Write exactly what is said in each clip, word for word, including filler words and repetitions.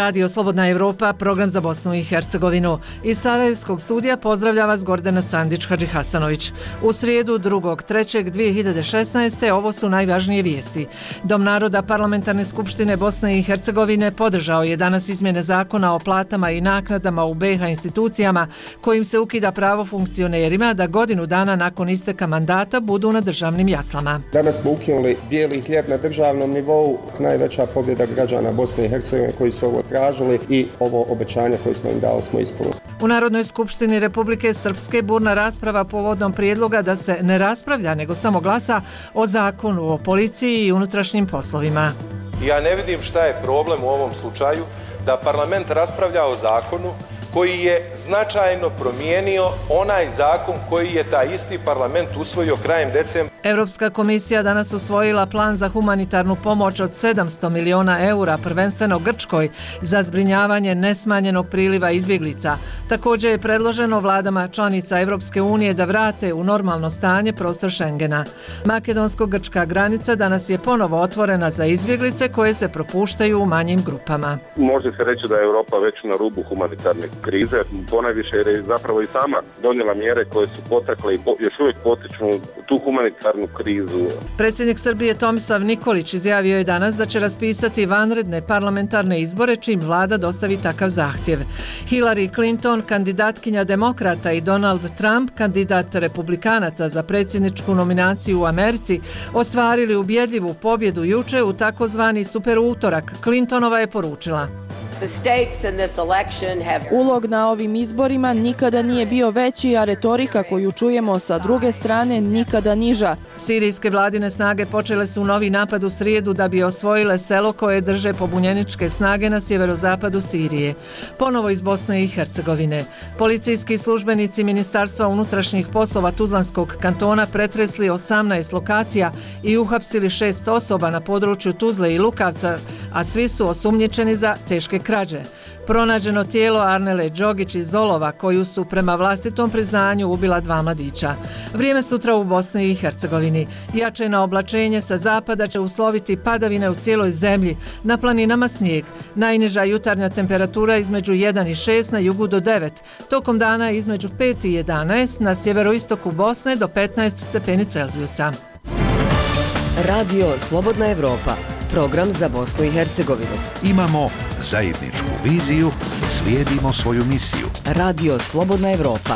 Radio Slobodna Evropa, program za Bosnu i Hercegovinu. Iz Sarajevskog studija pozdravlja vas Gordana Sandić-Hadžihasanović. U srijedu drugog trećeg dvije hiljade šesnaeste. ovo su najvažnije vijesti. Dom naroda Parlamentarne skupštine Bosne i Hercegovine podržao je danas izmjene zakona o platama i naknadama u be ha institucijama kojim se ukida pravo funkcionerima da godinu dana nakon isteka mandata budu na državnim jaslama. Danas smo ukinuli bijeli hljeb na državnom nivou, najveća pobjeda građana Bosne i Hercegovine koji su ovo tražili i ovo obećanje koje smo im dali smo ispunili. U Narodnoj skupštini Republike Srpske burna rasprava povodom prijedloga da se ne raspravlja nego samo glasa o zakonu o policiji i unutrašnjim poslovima. Ja ne vidim šta je problem u ovom slučaju da parlament raspravlja o zakonu koji je značajno promijenio onaj zakon koji je taj isti parlament usvojio krajem decembra. Europska komisija danas usvojila plan za humanitarnu pomoć od sedamsto miliona eura, prvenstveno Grčkoj, za zbrinjavanje nesmanjenog priliva izbjeglica. Također je predloženo vladama članica Europske unije da vrate u normalno stanje prostor Schengena. Makedonsko-grčka granica danas je ponovo otvorena za izbjeglice koje se propuštaju u manjim grupama. Može se reći da je Europa već na rubu humanitarne krize, ponajviše jer je zapravo i sama donijela mjere koje su potakle i još uvijek potiču tu humanitarnu krizu. Predsjednik Srbije Tomislav Nikolić izjavio je danas da će raspisati vanredne parlamentarne izbore čim vlada dostavi takav zahtjev. Hillary Clinton, kandidatkinja demokrata, i Donald Trump, kandidat republikanaca za predsjedničku nominaciju u Americi, ostvarili ubjedljivu pobjedu juče u takozvani super utorak. Clintonova je poručila: Ulog na ovim izborima nikada nije bio veći, a retorika koju čujemo sa druge strane nikada niža. Sirijske vladine snage počele su novi napad u srijedu da bi osvojile selo koje drže pobunjeničke snage na sjeverozapadu Sirije. Ponovo iz Bosne i Hercegovine. Policijski službenici Ministarstva unutrašnjih poslova Tuzlanskog kantona pretresli osamnaest lokacija i uhapsili šest osoba na području Tuzle i Lukavca, a svi su osumnjičeni za teške krađe. Pronađeno tijelo Arnele Đogić iz Olova, koju su prema vlastitom priznanju ubila dva mladića. Vrijeme sutra u Bosni i Hercegovini. Jačajno oblačenje sa zapada će usloviti padavine u cijeloj zemlji, na planinama snijeg. Najniža jutarnja temperatura između jedan i šest, na jugu do devet. Tokom dana između pet i jedanaest, na sjeveroistoku Bosne do petnaest stepeni Celzijusa. Radio Slobodna Evropa, program za Bosnu i Hercegovinu. Imamo zajedničku viziju, slijedimo svoju misiju. Radio Slobodna Evropa.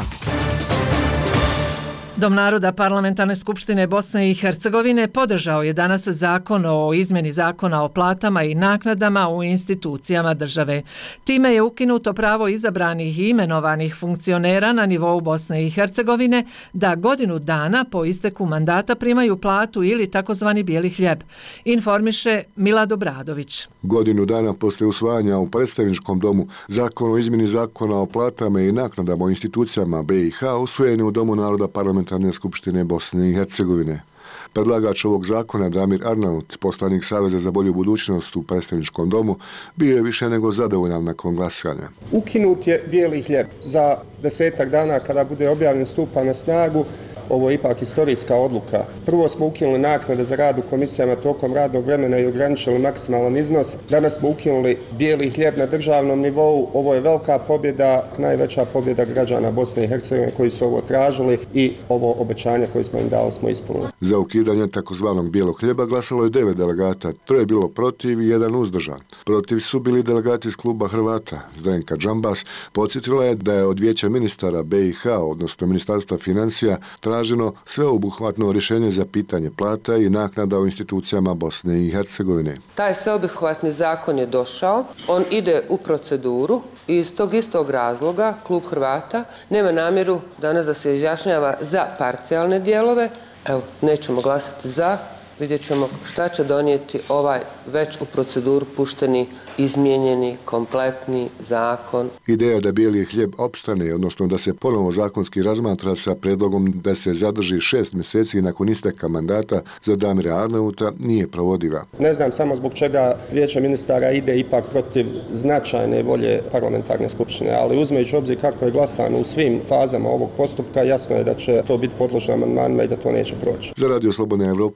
Dom naroda Parlamentarne skupštine Bosne i Hercegovine podržao je danas zakon o izmjeni zakona o platama i naknadama u institucijama države. Time je ukinuto pravo izabranih i imenovanih funkcionera na nivou Bosne i Hercegovine da godinu dana po isteku mandata primaju platu ili takozvani bijeli hljeb, informiše Milad Obradović. Godinu dana poslije usvajanja u predstavničkom domu zakon o izmjeni zakona o platama i naknadama u institucijama be i ha usvojen je u Domu naroda Parlamentarne skupštine Bosne i Hercegovine. Predlagač ovog zakona, Damir Arnaut, poslanik Saveza za bolju budućnost u predstavničkom domu, bio je više nego zadovoljan nakon glasanja. Ukinut je bijeli hljeb. Za desetak dana kada bude objavljen stupa na snagu, ovo je ipak historijska odluka. Prvo smo ukinuli naknade za rad u komisijama tokom radnog vremena i ograničili maksimalan iznos. Danas smo ukinuli bijeli hljeb na državnom nivou. Ovo je velika pobjeda, najveća pobjeda građana Bosne i Hercegovine koji su ovo tražili i ovo obećanje koje smo im dali smo ispunili. Za ukidanje takozvanog bijelog hljeba glasalo je devet delegata, troje je bilo protiv i jedan uzdržan. Protiv su bili delegati iz kluba Hrvata. Zdenka Džambas podsjetila je da je od vijeća ministara be i ha, odnosno Ministarstva financija, traženo sveobuhvatno rješenje za pitanje plata i naknada u institucijama Bosne i Hercegovine. Taj sveobuhvatni zakon je došao, on ide u proceduru i iz tog istog razloga klub Hrvata nema namjeru danas da se izjašnjava za parcijalne dijelove. Evo, nećemo glasati za, vidjet ćemo šta će donijeti ovaj već u proceduru pušteni, izmijenjeni, kompletni zakon. Ideja da bijeli hljeb opstane, odnosno da se ponovo zakonski razmatra sa predlogom da se zadrži šest mjeseci nakon isteka mandata za Damira Arnauta, nije provodiva. Ne znam samo zbog čega vijeće ministara ide ipak protiv značajne volje parlamentarne skupštine, ali uzmejući obzir kako je glasano u svim fazama ovog postupka, jasno je da će to biti podložno amandmanima i da to neće proći. Za Radio Slobodna Evropa iz Sarajeva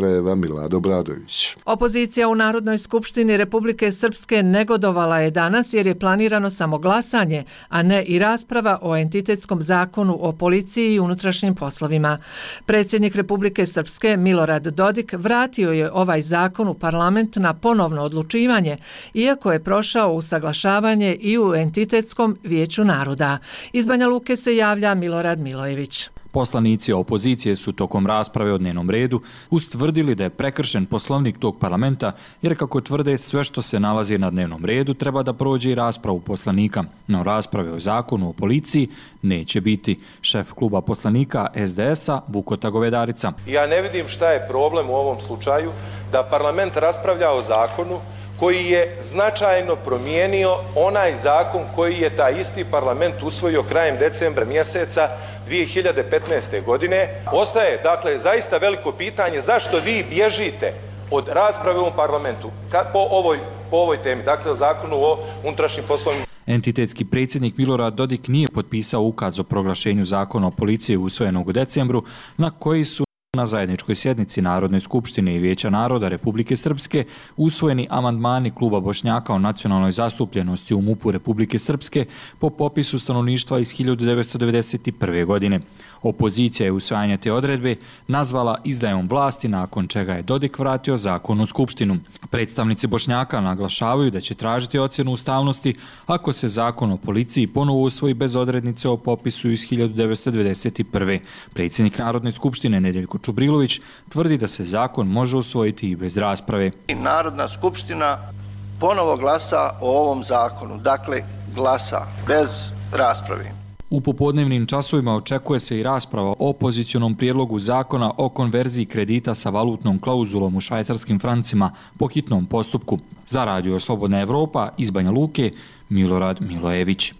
krajeva Milada Obradović. Opozicija u Narodnoj skupštini Republike Srpske negodovala je danas jer je planirano samo glasanje, a ne i rasprava o entitetskom zakonu o policiji i unutrašnjim poslovima. Predsjednik Republike Srpske Milorad Dodik vratio je ovaj zakon u parlament na ponovno odlučivanje, iako je prošao usaglašavanje i u entitetskom vijeću naroda. Iz Banja Luke se javlja Milorad Milojević. Poslanici opozicije su tokom rasprave o dnevnom redu ustvrdili da je prekršen poslovnik tog parlamenta, jer kako tvrde sve što se nalazi na dnevnom redu treba da prođe i raspravu poslanika, no rasprave o zakonu o policiji neće biti. Šef kluba poslanika es de es-a Vukota Govedarica. Ja ne vidim šta je problem u ovom slučaju da parlament raspravlja o zakonu koji je značajno promijenio onaj zakon koji je taj isti parlament usvojio krajem decembra mjeseca dvije hiljade petnaeste. godine. Ostaje, dakle, zaista veliko pitanje zašto vi bježite od rasprave u ovom parlamentu po ovoj, po ovoj temi, dakle o zakonu o unutrašnjim poslovima. Entitetski predsjednik Milorad Dodik nije potpisao ukaz o proglašenju zakona o policiji usvojenog u decembru, na koji su na zajedničkoj sjednici Narodne skupštine i Vijeća naroda Republike Srpske usvojeni amandmani kluba Bošnjaka o nacionalnoj zastupljenosti u MUP-u Republike Srpske po popisu stanovništva iz hiljadu devetsto devedeset prve. godine. Opozicija je usvajanje te odredbe nazvala izdajom vlasti, nakon čega je Dodik vratio zakon u Skupštinu. Predstavnici Bošnjaka naglašavaju da će tražiti ocjenu ustavnosti ako se zakon o policiji ponovo usvoji bez odrednice o popisu iz hiljadu devetsto devedeset prve. Predsjednik Narodne skupštine Nedeljko Čubrilović tvrdi da se zakon može usvojiti i bez rasprave. Narodna skupština ponovo glasa o ovom zakonu, dakle glasa bez rasprave. U popodnevnim časovima očekuje se i rasprava o opozicionom prijedlogu zakona o konverziji kredita sa valutnom klauzulom u švajcarskim francima po hitnom postupku. Za Radio Slobodna Evropa iz Banja Luke, Milorad Milojević.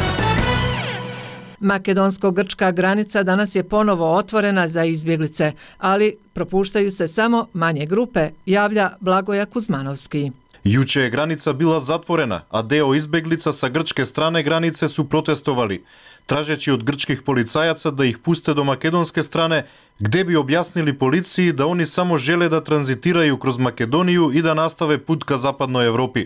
Makedonsko-grčka granica danas je ponovo otvorena za izbjeglice, ali propuštaju se samo manje grupe, javlja Blagoja Kuzmanovski. Juče je granica bila zatvorena, a deo izbjeglica sa grčke strane granice su protestovali, tražeći od grčkih policajaca da ih puste do makedonske strane, gdje bi objasnili policiji da oni samo žele da tranzitiraju kroz Makedoniju i da nastave put ka zapadnoj Evropi.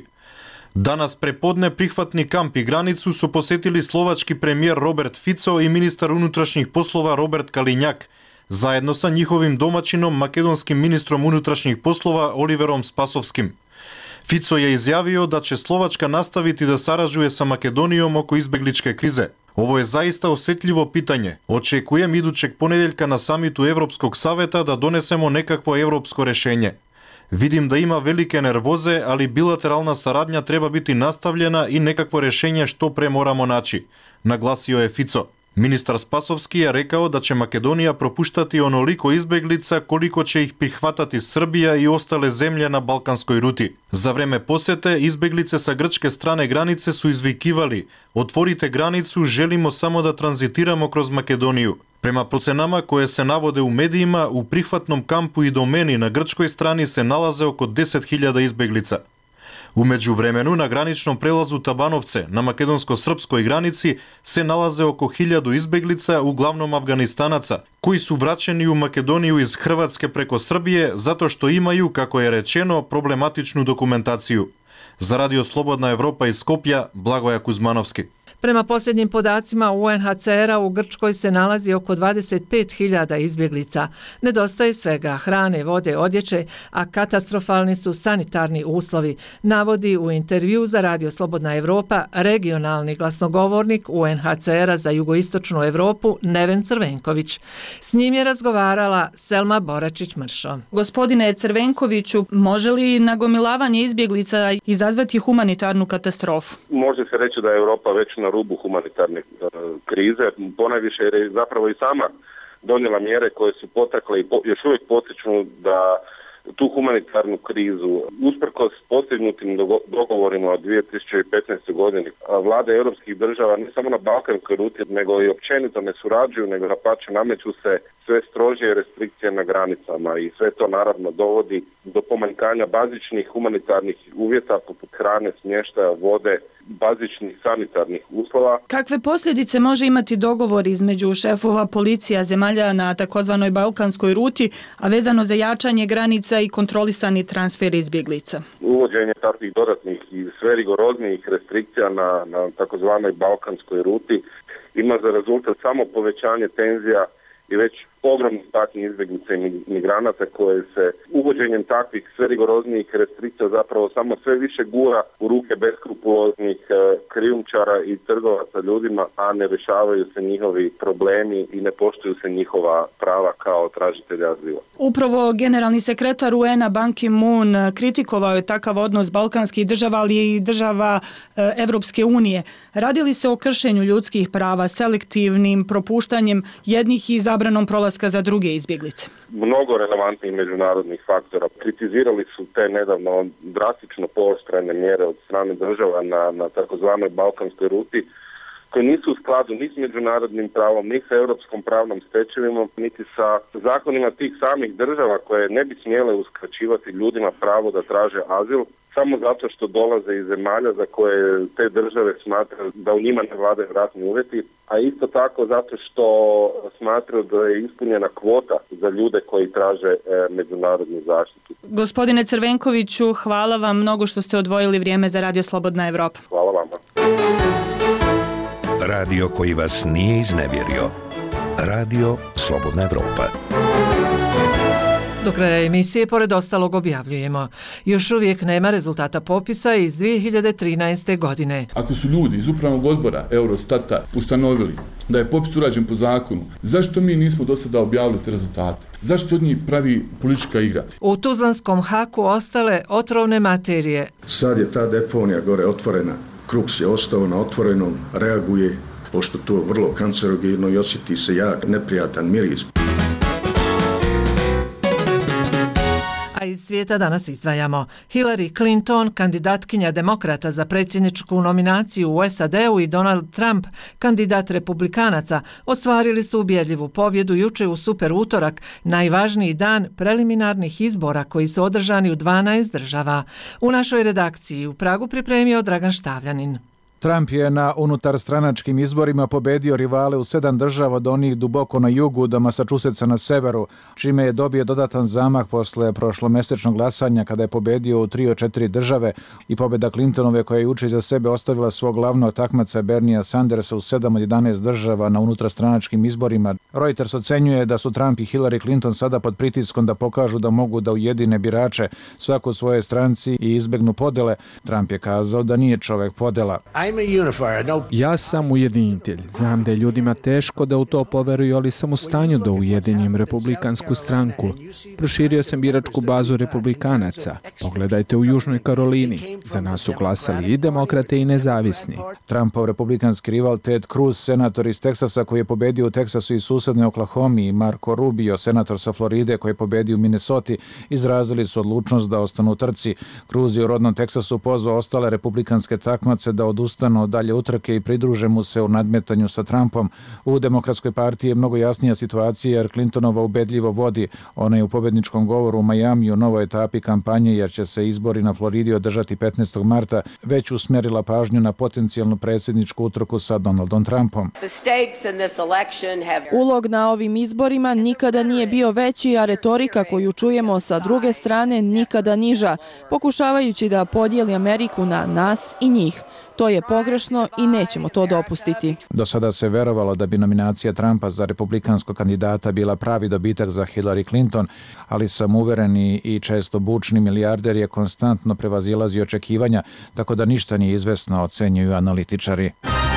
Danas prepodne prihvatni kamp i granicu su posjetili slovački premijer Robert Fico i ministar unutrašnjih poslova Robert Kalinjak, zajedno sa njihovim domaćinom makedonskim ministrom unutrašnjih poslova Oliverom Spasovskim. Fico je izjavio da će Slovačka nastaviti da sarađuje sa Makedonijom oko izbjegličke krize. Ovo je zaista osjetljivo pitanje. Očekujem idućeg ponedjeljka na samitu Evropskog saveta da donesemo nekakvo evropsko rješenje. Vidim da ima velike nervoze, ali bilateralna saradnja treba biti nastavljena i nekakvo rješenje što pre moramo naći, naglasio je Fico. Ministar Spasovski je rekao da će Makedonija propuštati onoliko izbjeglica koliko će ih prihvatati Srbija i ostale zemlje na balkanskoj ruti. Za vreme posjete izbjeglice sa grčke strane granice su izvikivali: otvorite granicu, želimo samo da tranzitiramo kroz Makedoniju. Prema procenama koje se navode u medijima, u prihvatnom kampu i domeni na grčkoj strani se nalaze oko deset hiljada izbjeglica. U međuvremenu na graničnom prelazu Tabanovce na makedonsko-srpskoj granici se nalaze oko hiljadu izbjeglica, uglavnom Afganistanaca, koji su vraćeni u Makedoniju iz Hrvatske preko Srbije zato što imaju, kako je rečeno, problematičnu dokumentaciju. Za Radio Slobodna Evropa iz Skopja, Blagoja Kuzmanovski. Prema posljednjim podacima U N H C R-a u Grčkoj se nalazi oko dvadeset pet hiljada izbjeglica. Nedostaje svega hrane, vode, odjeće, a katastrofalni su sanitarni uslovi, navodi u intervju za Radio Slobodna Evropa regionalni glasnogovornik U N H C R-a za jugoistočnu Evropu Neven Crvenković. S njim je razgovarala Selma Boračić-Mršo. Gospodine Crvenkoviću, može li nagomilavanje izbjeglica izazvati humanitarnu katastrofu? Može se reći da je Europa već na rubu humanitarne krize, ponajviše jer je zapravo i sama donijela mjere koje su potakle i po, još uvijek potiču da tu humanitarnu krizu, usprkos postignutim dogovorima od dvije tisuće petnaeste. godine, vlade europskih država ne samo na balkanskoj ruti, nego i općenito ne surađuju, nego napače nameću se sve strožije restrikcije na granicama i sve to naravno dovodi do pomanjkanja bazičnih humanitarnih uvjeta poput hrane, smještaja, vode bazičnih sanitarnih uslova. Kakve posljedice može imati dogovor između šefova policija zemalja na takozvanoj balkanskoj ruti, a vezano za jačanje granica i kontrolisani transfer izbjeglica? Uvođenje takvih dodatnih i sve rigoroznijih restrikcija na, na takozvanoj balkanskoj ruti ima za rezultat samo povećanje tenzija i već ogromnih patnji izbjeglica i migranata koje se uvođenjem takvih sve rigoroznijih restrikcija zapravo samo sve više gura u ruke beskrupuloznih krijumčara i trgovaca ljudima, a ne rješavaju se njihovi problemi i ne poštuju se njihova prava kao tražitelja azila. Upravo generalni sekretar U N-a Ban Ki-moon kritikovao je takav odnos balkanskih država, ali i država Evropske unije. Radi li se o kršenju ljudskih prava, selektivnim propuštanjem jednih i zabranom prolaska za druge izbjeglice? Mnogo relevantnih međunarodnih faktora. Kritizirali su te nedavno drastično pooštrene mjere od strane država na, na takozvanoj balkanskoj ruti, koje nisu u skladu ni s međunarodnim pravom, ni sa europskom pravnom stečevinom, niti sa zakonima tih samih država koje ne bi smjele uskraćivati ljudima pravo da traže azil, samo zato što dolaze iz zemalja za koje te države smatraju da u njima ne vladaju ratni uvjeti, a isto tako zato što smatraju da je ispunjena kvota za ljude koji traže e, međunarodnu zaštitu. Gospodine Crvenkoviću, hvala vam mnogo što ste odvojili vrijeme za Radio Slobodna Evropa. Hvala vama. Radio koji vas nije iznevjerio. Radio Slobodna Evropa. Do kraja emisije, pored ostalog, objavljujemo. Još uvijek nema rezultata popisa iz dvije hiljade trinaeste. godine. Ako su ljudi iz upravnog odbora Eurostata ustanovili da je popis urađen po zakonu, zašto mi nismo do sada objavili te rezultate? Zašto od njih pravi politička igra? U Tuzlanskom Haku ostale otrovne materije. Sad je ta deponija gore otvorena, Kruks je ostao na otvorenom, reaguje, pošto to je vrlo kancerogeno i osjeti se jak, neprijatan miris. A iz svijeta danas izdvajamo. Hillary Clinton, kandidatkinja demokrata za predsjedničku nominaciju u S A D-u, i Donald Trump, kandidat republikanaca, ostvarili su ubjedljivu pobjedu juče u super utorak, najvažniji dan preliminarnih izbora koji su održani u dvanaest država. U našoj redakciji u Pragu pripremio Dragan Štavljanin. Trump je na unutarstranačkim izborima pobedio rivale u sedam država, od onih duboko na jugu do Massachusettsa na severu, čime je dobio dodatan zamah posle prošlomjesečnog glasanja kada je pobedio u tri od četiri države, i pobjeda Clintonove koja je juče za sebe ostavila svog glavnog takmaca Bernia Sandersa u sedam od jedanaest država na unutarstranačkim izborima. Reuters ocenjuje da su Trump i Hillary Clinton sada pod pritiskom da pokažu da mogu da ujedine birače svako u svojoj stranci i izbegnu podele. Trump je kazao da nije čovjek podela. Ja sam ujedinitelj. Znam da je ljudima teško da u to poveruju, ali sam u stanju da ujedinim republikansku stranku. Proširio sam biračku bazu republikanaca. Pogledajte u Južnoj Karolini. Za nas su glasali i demokrate i nezavisni. Trumpov republikanski rival Ted Cruz, senator iz Teksasa koji je pobedio u Teksasu i susednoj Oklahomi, i Marco Rubio, senator sa Floride koji je pobedio u Minnesoti, izrazili su odlučnost da ostanu u trci. Cruz je u rodnom Teksasu pozvao ostale republikanske takmace da odustanu od dalje utrke i pridruže mu se u nadmetanju sa Trumpom. U Demokratskoj partiji je mnogo jasnija situacija jer Clintonova ubedljivo vodi. Ona je u pobjedničkom govoru u Majamiju u novoj etapi kampanje, jer će se izbori na Floridi održati petnaestog marta, već usmjerila pažnju na potencijalnu predsjedničku utrku sa Donaldom Trumpom. Ulog na ovim izborima nikada nije bio veći, a retorika koju čujemo sa druge strane nikada niža, pokušavajući da podijeli Ameriku na nas i njih. To je pogrešno i nećemo to dopustiti. Do sada se verovalo da bi nominacija Trumpa za republikanskog kandidata bila pravi dobitak za Hillary Clinton, ali samouvereni i često bučni milijarder je konstantno prevazilazio očekivanja, tako da ništa nije izvesno, ocenjuju analitičari.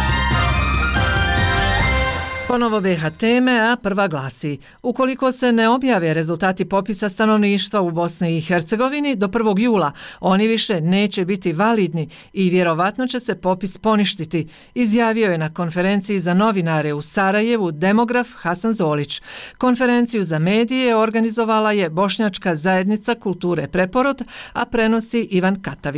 Ponovo B H teme, a prva glasi: ukoliko se ne objave rezultati popisa stanovništva u Bosni i Hercegovini do prvog jula, oni više neće biti validni i vjerovatno će se popis poništiti, izjavio je na konferenciji za novinare u Sarajevu demograf Hasan Zolić. Konferenciju za medije organizovala je Bošnjačka zajednica kulture Preporod, a prenosi Ivan Katavić.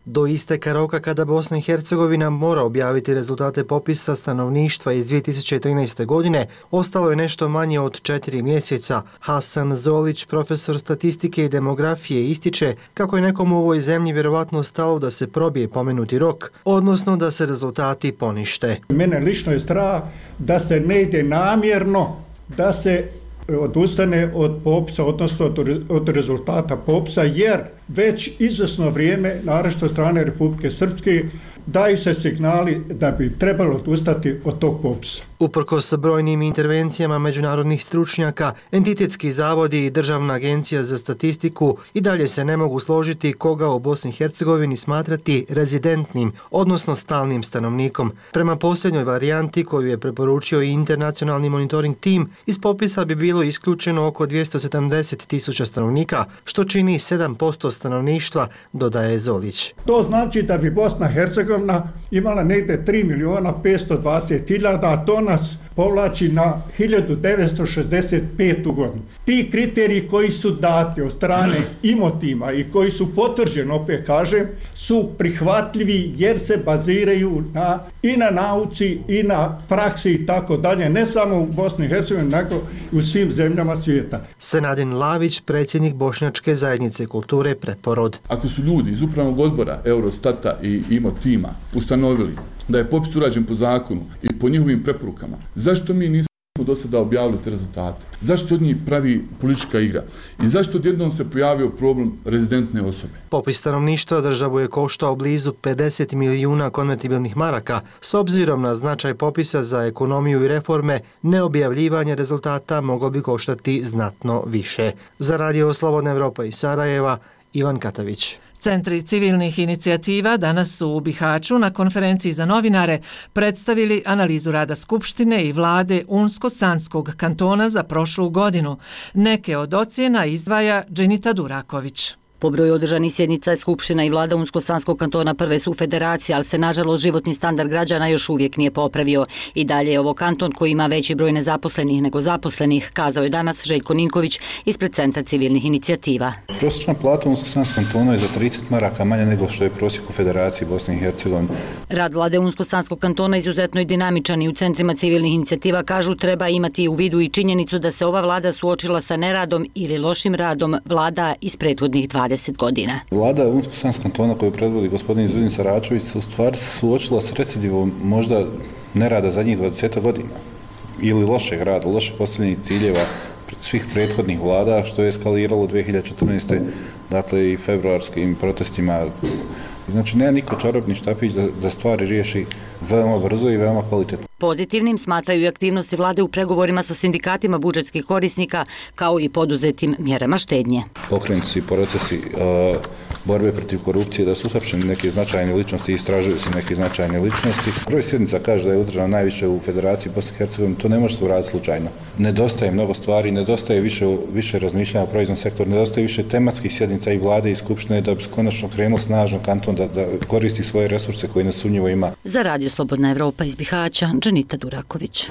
Do isteka roka kada Bosna i Hercegovina mora objaviti rezultate popisa stanovništva iz dvije tisuće trinaeste. godine, ostalo je nešto manje od četiri mjeseca. Hasan Zolić, profesor statistike i demografije, ističe kako je nekom u ovoj zemlji vjerovatno stalo da se probije pomenuti rok, odnosno da se rezultati ponište. Mene lično je strah da se ne ide namjerno, da se odustane od popisa, odnosno od rezultata popisa, jer već izvjesno vrijeme, naročito od strane Republike Srpske, daju se signali da bi trebalo odustati od tog popisa. Uprkos brojnim intervencijama međunarodnih stručnjaka, entitetski zavodi i Državna agencija za statistiku i dalje se ne mogu složiti koga u Bosni i Hercegovini smatrati rezidentnim, odnosno stalnim stanovnikom. Prema posljednjoj varijanti koju je preporučio i internacionalni monitoring tim, iz popisa bi bilo isključeno oko dvjesto sedamdeset tisuća stanovnika, što čini sedam posto stanovništva, dodaje Zolić. To znači da bi Bosna i Hercegovina imala negdje tri milijuna petsto dvadeset hiljada, a to nas povlači na hiljadu devetsto šezdeset petu. godinu. Ti kriteriji koji su dati od strane Imotima i koji su potvrđeni, opet kažem, su prihvatljivi jer se baziraju na, i na nauci i na praksi i tako dalje, ne samo u Bosni i Hercegovini, nego u svim zemljama svijeta. Senadin Lavić, predsjednik Bošnjačke zajednice kulture Preporod. Ako su ljudi iz upravnog odbora Eurostata i Imotima ustanovili da je popis urađen po zakonu i po njihovim preporukama, zašto mi nismo do sada objavili te rezultate? Zašto od njih pravi politička igra? I zašto odjednom se pojavio problem rezidentne osobe? Popis stanovništva državu je koštao blizu pedeset milijuna konvertibilnih maraka. S obzirom na značaj popisa za ekonomiju i reforme, neobjavljivanje rezultata moglo bi koštati znatno više. Za Radio Slobodna Evropa iz Sarajeva, Ivan Katavić. Centri civilnih inicijativa danas su u Bihaću na konferenciji za novinare predstavili analizu rada Skupštine i vlade Unsko-Sanskog kantona za prošlu godinu. Neke od ocjena izdvaja Dženita Duraković. Po broju održanih sjednica Skupština i vlada Unsko-Sanskog kantona prve su federacije, ali se nažalost životni standard građana još uvijek nije popravio. I dalje je ovo kanton koji ima veći broj nezaposlenih nego zaposlenih, kazao je danas Željko Ninković ispred Centra civilnih inicijativa. Prosječna plata Unsko-Sanskog kantona je za trideset maraka manje nego što je prosjek u Federaciji Bosne i Hercegovine. Rad vlade Unsko-Sanskog kantona izuzetno je dinamičan i u centrima civilnih inicijativa kažu treba imati u vidu i činjenicu da se ova vlada suočila sa neradom ili lošim radom vlada iz prethodnih dvadeset godina. Vlada Unsko-Sanskog kantona koju predvodi gospodin Izudin Saračević se u stvari suočila s recidivom možda nerada zadnjih dvadeset godina ili lošeg rada, loše postavljenih ciljeva svih prethodnih vlada, što je eskaliralo u dvije hiljade četrnaeste. dakle i februarskim protestima. Znači, nema niko čarobni štapić da, da stvari riješi veoma brzo i veoma kvalitetno. Pozitivnim smatraju i aktivnosti vlade u pregovorima sa sindikatima budžetskih korisnika, kao i poduzetim mjerama štednje. Pokrenuti procesi uh, borbe protiv korupcije, da su uhapšeni neke značajne ličnosti i istražuju se neke značajne ličnosti. Broj sjednica kaže da je održana najviše u Federaciji Bosne i Hercegovine, to ne može se uraditi slučajno. Nedostaje mnogo stvari, nedostaje više, više razmišljanja o proizvodnom sektoru, nedostaje više tematskih sjednica i vlade i skupštine da bi konačno krenuo snažno kanton da, da koristi svoje resurse koje nesumnjivo ima. Za Radio Slobodna Evropa iz Bihaća, Dženita Duraković.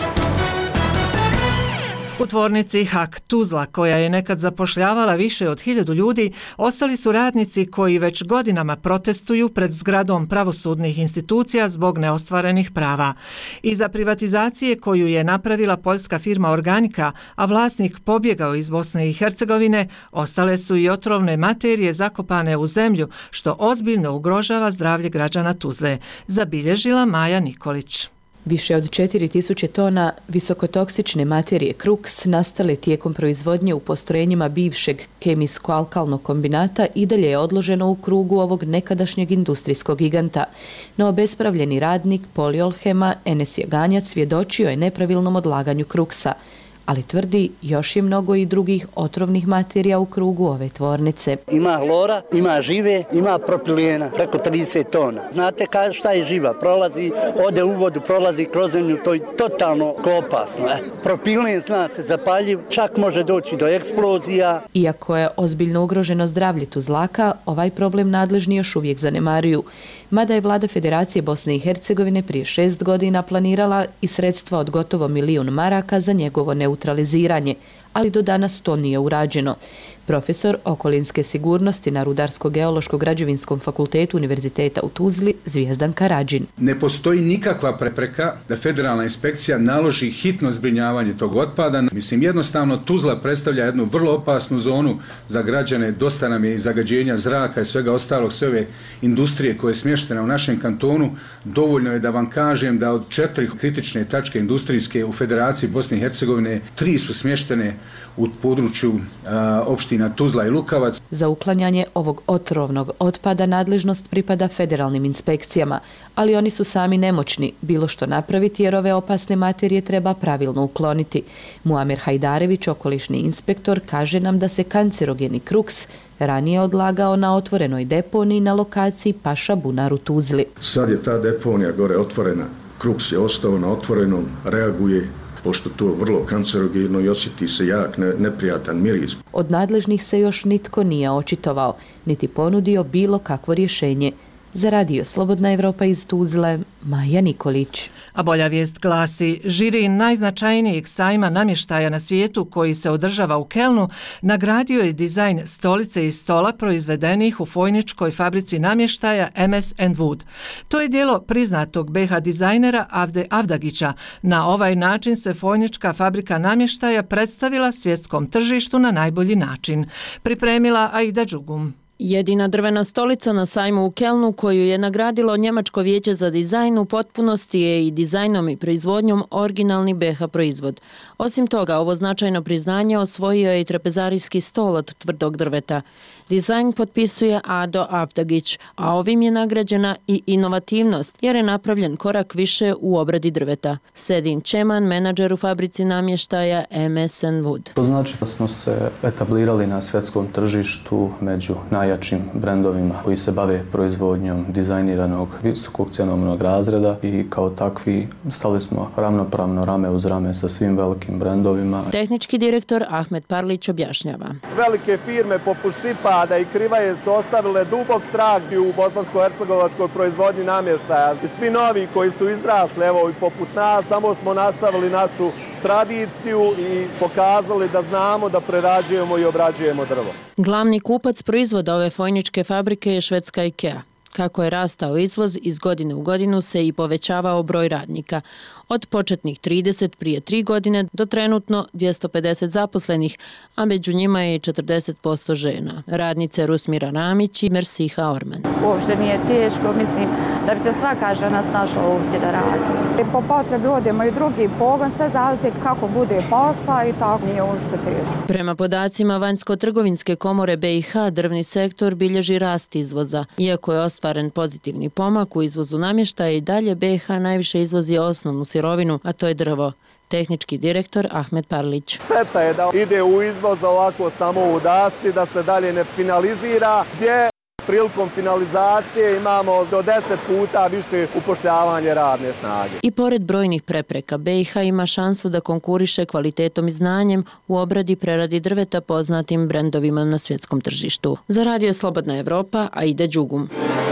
U tvornici Hak Tuzla, koja je nekad zapošljavala više od hiljadu ljudi, ostali su radnici koji već godinama protestuju pred zgradom pravosudnih institucija zbog neostvarenih prava. Iza privatizacije koju je napravila poljska firma Organika, a vlasnik pobjegao iz Bosne i Hercegovine, ostale su i otrovne materije zakopane u zemlju, što ozbiljno ugrožava zdravlje građana Tuzle, zabilježila Maja Nikolić. Više od četiri tisuće tona visokotoksične materije kruks nastale tijekom proizvodnje u postrojenjima bivšeg kemijsko-alkalnog kombinata i dalje je odloženo u krugu ovog nekadašnjeg industrijskog giganta. No obespravljeni radnik Poliolhema Enes Jaganjac svjedočio je nepravilnom odlaganju kruksa, ali tvrdi još je mnogo i drugih otrovnih materija u krugu ove tvornice. Ima hlora, ima žive, ima propilena, preko trideset tona. Znate kada šta je živa? Prolazi, ode u vodu, prolazi kroz zemlju, to je totalno opasno. Eh. Propilen zna se zapaljiv, čak može doći do eksplozija. Iako je ozbiljno ugroženo zdravlje Tuzlaka, ovaj problem nadležni još uvijek zanemaruju. Mada je vlada Federacije Bosne i Hercegovine prije šest godina planirala i sredstva od gotovo milijun maraka za njegovo neutraliziranje, ali do danas to nije urađeno. Profesor okolinske sigurnosti na Rudarsko-geološko-građevinskom fakultetu Univerziteta u Tuzli, Zvijezdan Karadžin. Ne postoji nikakva prepreka da federalna inspekcija naloži hitno zbrinjavanje tog otpada. Mislim, jednostavno Tuzla predstavlja jednu vrlo opasnu zonu za građane, dosta nam je i zagađenja zraka i svega ostalog, sve ove industrije koje je smještena u našem kantonu. Dovoljno je da vam kažem da od četiri kritične tačke industrijske u Federaciji Bosne i Hercegovine, tri su smještene u području a, opština Tuzla i Lukavac. Za uklanjanje ovog otrovnog otpada nadležnost pripada federalnim inspekcijama, ali oni su sami nemoćni bilo što napraviti jer ove opasne materije treba pravilno ukloniti. Muamer Hajdarević, okolišni inspektor, kaže nam da se kancerogeni kruks ranije odlagao na otvorenoj deponiji na lokaciji Paša Bunar u Tuzli. Sad je ta deponija gore otvorena, kruks je ostao na otvorenom, reaguje, pošto to je vrlo kancerogeno i osjeti se jak ne, neprijatan miris. Od nadležnih se još nitko nije očitovao, niti ponudio bilo kakvo rješenje. Za radio Slobodna Evropa iz Tuzle, Maja Nikolić. A bolja vijest glasi, žiri najznačajnijeg sajma namještaja na svijetu koji se održava u Kelnu nagradio je dizajn stolice i stola proizvedenih u fojničkoj fabrici namještaja M S and Wood. To je djelo priznatog B iH dizajnera Avde Avdagića. Na ovaj način se fojnička fabrika namještaja predstavila svjetskom tržištu na najbolji način. Pripremila Aida Đugum. Jedina drvena stolica na sajmu u Kelnu koju je nagradilo Njemačko vijeće za dizajn u potpunosti je i dizajnom i proizvodnjom originalni B iH proizvod. Osim toga, ovo značajno priznanje osvojio je i trapezarijski stol od tvrdog drveta. Dizajn potpisuje Ado Avdagić, a ovim je nagrađena i inovativnost jer je napravljen korak više u obradi drveta. Sedin Čeman, menadžer u fabrici namještaja M S and Wood. To znači da smo se etablirali na svjetskom tržištu među najjačim brendovima koji se bave proizvodnjom dizajniranog visokog cjenovnog razreda i kao takvi stali smo ravnopravno rame uz rame sa svim velikim brendovima. Tehnički direktor Ahmed Parlić objašnjava. Velike firme poput Šipa da i Krivaje su ostavile dubok trag u bosansko-hercegovačkoj proizvodnji namještaja. I svi novi koji su izrasli, evo i poput nas, samo smo nastavili našu tradiciju i pokazali da znamo da prerađujemo i obrađujemo drvo. Glavni kupac proizvoda ove fojničke fabrike je švedska IKEA. Kako je rastao izvoz, iz godine u godinu se i povećavao broj radnika. Od početnih trideset prije tri godine do trenutno dvjesto pedeset zaposlenih, a među njima je i četrdeset posto žena. Radnice Rusmira Ramić i Mersiha Orman. Uopšte nije teško, mislim da bi se svaka žena snašla ovdje da radi. Po potrebi odemo i drugi pogon, sve zavisi kako bude posla i tako nije uopšte teško. Prema podacima Vanjsko-trgovinske komore B iH, drvni sektor bilježi rast izvoza. Iako je ostvaren pozitivni pomak u izvozu namještaja, i dalje B iH najviše izvozi osnovnu sirovinu, a to je drvo. Tehnički direktor Ahmed Parlić. Šteta je da ide u izvoz ovako samo u dasi, da se dalje ne finalizira, gdje prilikom finalizacije imamo do deset puta više upošljavanje radne snage. I pored brojnih prepreka, B iH ima šansu da konkuriše kvalitetom i znanjem u obradi preradi drveta poznatim brendovima na svjetskom tržištu. Za radio Slobodna Evropa, Aida Đugum.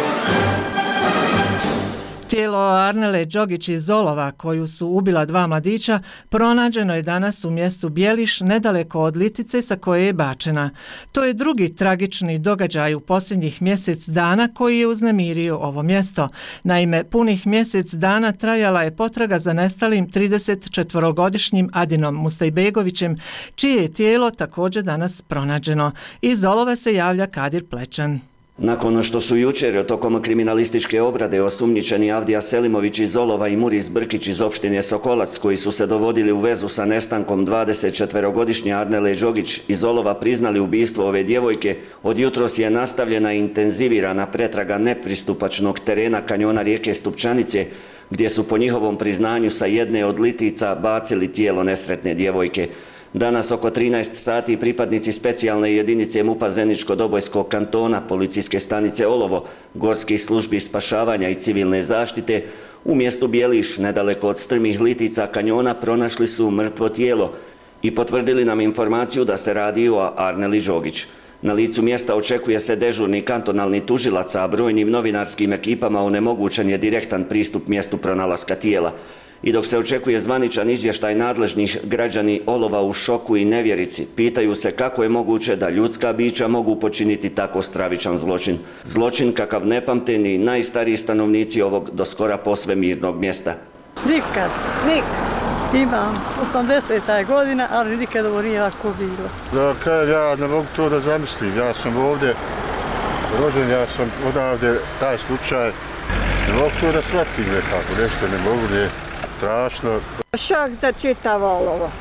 Tijelo Arnele Đogić iz Olova, koju su ubila dva mladića, pronađeno je danas u mjestu Bjeliš, nedaleko od Litice sa koje je bačena. To je drugi tragični događaj u posljednjih mjesec dana koji je uznemirio ovo mjesto. Naime, punih mjesec dana trajala je potraga za nestalim tridesetčetvorogodišnjim Adinom Mustajbegovićem, čije je tijelo također danas pronađeno. Iz Olova se javlja Kadir Plečan. Nakon što su jučer tokom kriminalističke obrade osumnjičeni Avdija Selimović iz Olova i Muris Brkić iz opštine Sokolac, koji su se dovodili u vezu sa nestankom dvadesetčetvorogodišnje Arnele Đogić iz Olova, priznali ubistvo ove djevojke, od jutros je nastavljena i intenzivirana pretraga nepristupačnog terena kanjona rijeke Stupčanice, gdje su po njihovom priznanju sa jedne od litica bacili tijelo nesretne djevojke. Danas oko trinaest sati pripadnici specijalne jedinice MUP-a Zeničko-Dobojskog kantona, policijske stanice Olovo, gorskih službi spašavanja i civilne zaštite u mjestu Bjeliš, nedaleko od strmih litica kanjona, pronašli su mrtvo tijelo i potvrdili nam informaciju da se radi o Arneli Đogić. Na licu mjesta očekuje se dežurni kantonalni tužilac, a brojnim novinarskim ekipama onemogućen je direktan pristup mjestu pronalaska tijela. I dok se očekuje zvaničan izvještaj nadležnih, građani olova u šoku i nevjerici pitaju se kako je moguće da ljudska bića mogu počiniti tako stravičan zločin. Zločin kakav ne pamte ni najstariji stanovnici ovog doskora posve mirnog mjesta. Nikad, nikad. Imam osamdeseta godina, ali nikad ovo nije ovako bilo. Da, kaj, ja ne mogu to da zamislim. Ja sam ovdje rođen, ja sam odavde taj slučaj. Ne mogu to da shvatim nekako, nešto ne mogu, ne, strašno. Šok za čitavo ovo.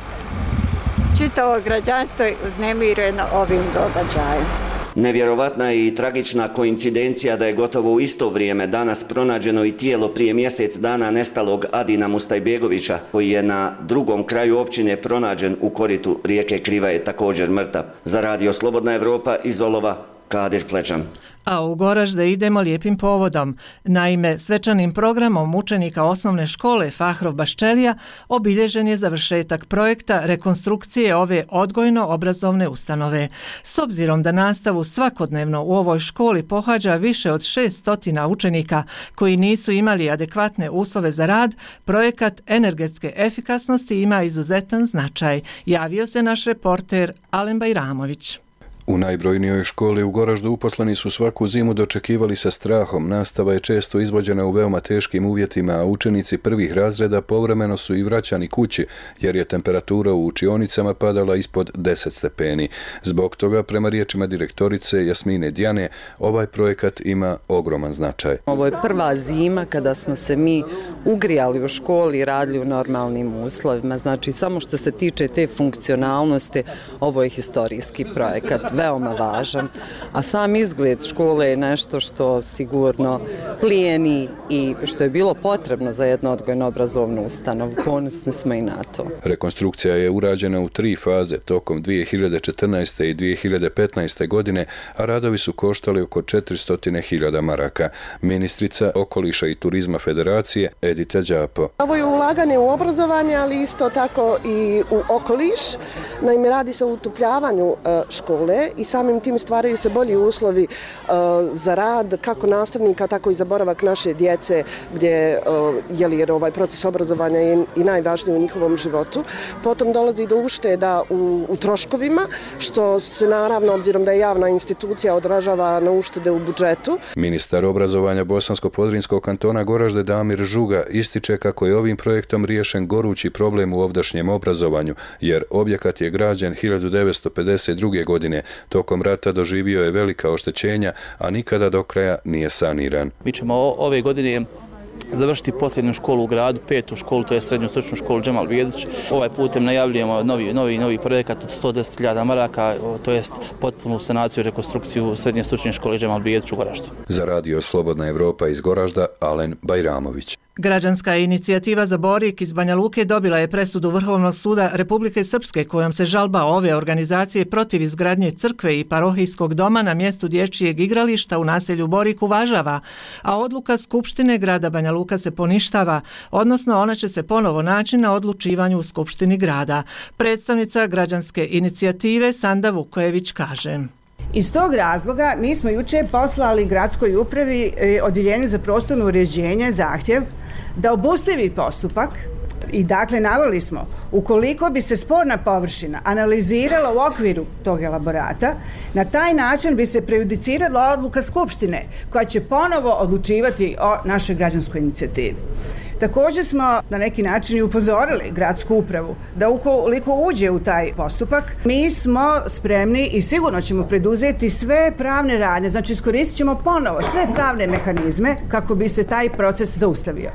Čitavo građanstvo je uznemireno ovim događajem. Nevjerovatna je i tragična koincidencija da je gotovo u isto vrijeme danas pronađeno i tijelo prije mjesec dana nestalog Adina Mustajbegovića, koji je na drugom kraju općine pronađen u koritu rijeke Krivaje, također mrtav. Za radio Slobodna Evropa iz Olova, Kadir Plečan. A u Goražde idemo lijepim povodom. Naime, svečanim programom učenika osnovne škole Fahrov Baščelija obilježen je završetak projekta rekonstrukcije ove odgojno-obrazovne ustanove. S obzirom da nastavu svakodnevno u ovoj školi pohađa više od šesnaest učenika koji nisu imali adekvatne uslove za rad, projekat energetske efikasnosti ima izuzetan značaj, javio se naš reporter Alen Bajramović. U najbrojnijoj školi u Goraždu uposleni su svaku zimu dočekivali sa strahom. Nastava je često izvođena u veoma teškim uvjetima, a učenici prvih razreda povremeno su i vraćani kući, jer je temperatura u učionicama padala ispod deset stepeni. Zbog toga, prema riječima direktorice Jasmine Djane, ovaj projekat ima ogroman značaj. Ovo je prva zima kada smo se mi ugrijali u školi i radili u normalnim uslovima. Znači, samo što se tiče te funkcionalnosti, ovo je historijski projekat, veoma važan, a sam izgled škole je nešto što sigurno plijeni i što je bilo potrebno za jednu odgojno-obrazovnu ustanovu. Ponosni smo i na to. Rekonstrukcija je urađena u tri faze tokom dvije hiljade četrnaeste. i dvije hiljade petnaeste. godine, a radovi su koštali oko četiristo hiljada maraka. Ministrica okoliša i turizma Federacije Edita Đapo. Ovo je ulaganje u obrazovanje, ali isto tako i u okoliš. Naime, radi se o utopljavanju škole i samim tim stvaraju se bolji uslovi uh, za rad kako nastavnika, tako i za boravak naše djece, gdje uh, je li, jer ovaj proces obrazovanja je i najvažniji u njihovom životu. Potom dolazi do ušteda u, u troškovima, što se naravno, obzirom da je javna institucija, odražava na uštede u budžetu. Ministar obrazovanja Bosansko-Podrinskog kantona Goražde Damir Žuga ističe kako je ovim projektom riješen gorući problem u ovdašnjem obrazovanju, jer objekat je građen hiljadu devetsto pedeset druge. godine. Tokom rata doživio je velika oštećenja, a nikada do kraja nije saniran. Mi ćemo ove godine završiti posljednju školu u gradu, petu školu, to je srednju stručnu školu Džemal Bijedić. Ovaj putem najavljujemo novi, novi, novi projekat od sto deset hiljada maraka, to jest potpunu sanaciju i rekonstrukciju srednje stručne škole Džemal Bijedić u Goraždu. Za radio Slobodna Evropa iz Goražda, Alen Bajramović. Građanska inicijativa za Borik iz Banja Luke dobila je presudu Vrhovnog suda Republike Srpske kojom se žalba ove organizacije protiv izgradnje crkve i parohijskog doma na mjestu dječjeg igrališta u naselju Borik uvažava, a odluka Skupštine grada Banja Luka se poništava, odnosno ona će se ponovo naći na odlučivanju u Skupštini grada. Predstavnica građanske inicijative Sanda Vukojević kaže: Iz tog razloga mi smo juče poslali gradskoj upravi odjeljenju za prostorno uređenje zahtjev da obustavi postupak i dakle naveli smo ukoliko bi se sporna površina analizirala u okviru tog elaborata, na taj način bi se prejudicirala odluka Skupštine koja će ponovo odlučivati o našoj građanskoj inicijativi. Također smo na neki način i upozorili gradsku upravu da ukoliko uđe u taj postupak, mi smo spremni i sigurno ćemo preduzeti sve pravne radnje, znači iskoristit ćemo ponovo sve pravne mehanizme kako bi se taj proces zaustavio.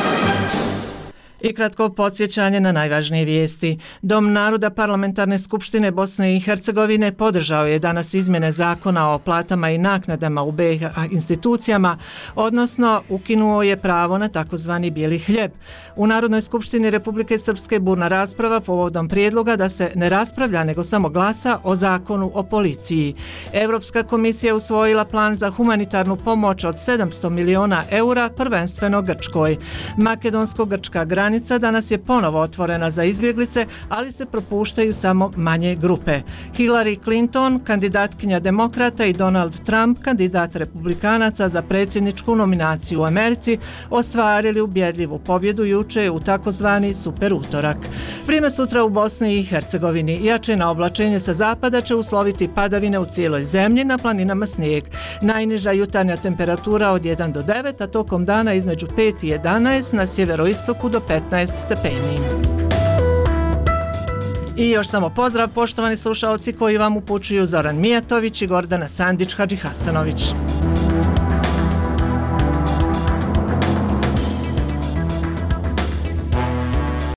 I kratko podsjećanje na najvažnije vijesti. Dom naroda Parlamentarne skupštine Bosne i Hercegovine podržao je danas izmjene zakona o platama i naknadama u be ha institucijama, odnosno ukinuo je pravo na takozvani bijeli hljeb. U Narodnoj skupštini Republike Srpske burna rasprava povodom prijedloga da se ne raspravlja nego samo glasa o zakonu o policiji. Europska komisija usvojila plan za humanitarnu pomoć od sedamsto miliona eura, prvenstveno Grčkoj. Makedonsko-grčka granica granica danas je ponovo otvorena za izbjeglice, ali se propuštaju samo manje grupe. Hillary Clinton, kandidatkinja demokrata, i Donald Trump, kandidat republikanaca za predsjedničku nominaciju u Americi, ostvarili ubjedljivu pobjedu juče u takozvani super utorak. Vrijeme sutra u Bosni i Hercegovini. Jače na oblačenje sa zapada će usloviti padavine u cijeloj zemlji, na planinama snijeg. Najniža jutarnja temperatura od jedan do devet, a tokom dana između pet i jedanaest, na sjeveroistoku do petnaest stepeni. I još samo pozdrav, poštovani slušalci, koji vam upućuju Zoran Mijatović i Gordana Sandić Hadžihasanović.